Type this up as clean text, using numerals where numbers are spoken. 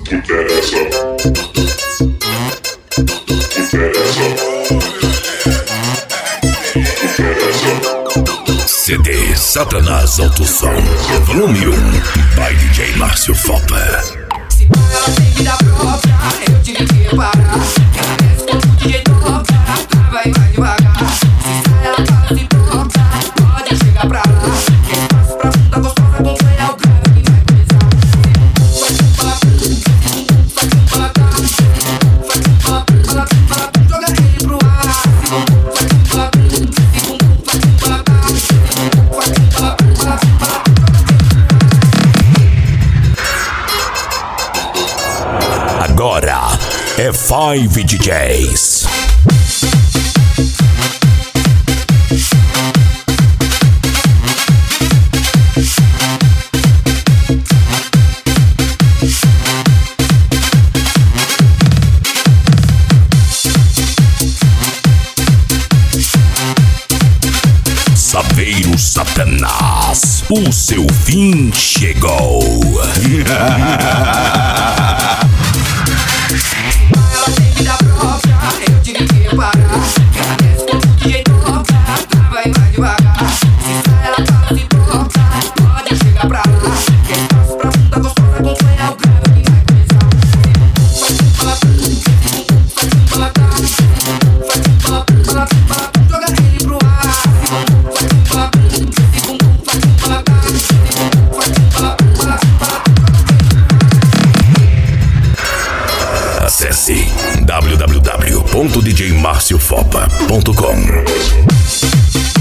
CD Satanás Alto Som, volume 1, by DJ Márcio Fopa. Se ela tem vida própria, eu tive que reparar. Ela desce como o DJ toca, trava e vai devagar. Se ela tá se pronta, pode chegar pra lá. Quem passa pra bunda gostosa, acompanha o cara que vai começar. Joga ele pro ar. Agora é 5 DJs. Saveiro Satanás, o seu fim chegou. Ela tem vida própria, eu tive que reparar. Ela desce como o DJ toca, trava e vai devagar. Se ela tá se pronta, pode chegar pra lá. Quem passa pra bunda gostosa, acompanha o cara que vai começar. Joga ele pro ar. Acesse www.djmarciofopa.com.